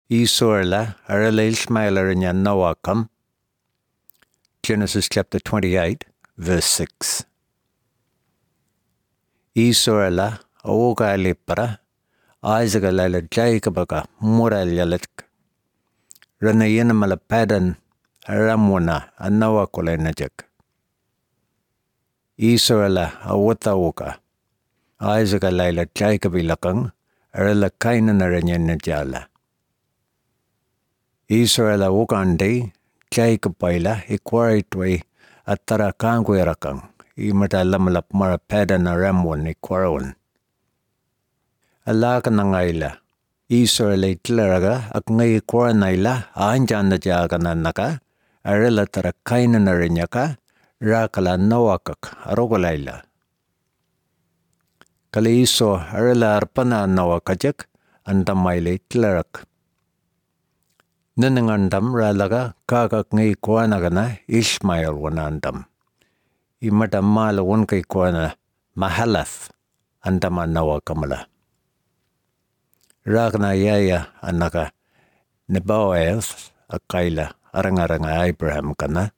Isorla arala Ishmaeler in Noakam. Genesis chapter 28, verse 6. Isorla awoga lepra Isaac lala Jacobaga muralyaletk. Ranayan malapadan ramwana anawakolenajak. Isorla awatawoka. Isaac lala Jacobilakang arala kainanaranyanajala. Israel wukandi Jacob baila ikwaritwe atara kangwerakang imata lamalap marapeda na ramwan ikwarwan. Alaka na ngaila Israel itlaraga ak ngay ikwaranaila aanjan na jaga na naka arela tara kaina na rinyaka rakala nawakak arogalaila. Kali iso arela arpana nawakajak andamaila itlarak. Nanangandam ralaga kakak ngay kuana gana Ishmael wanandam. Imata mala wankay kuana Mahalath andama nawa kamala. Ragna yaya anaka Nebaoth akaila arang-arang Abraham kana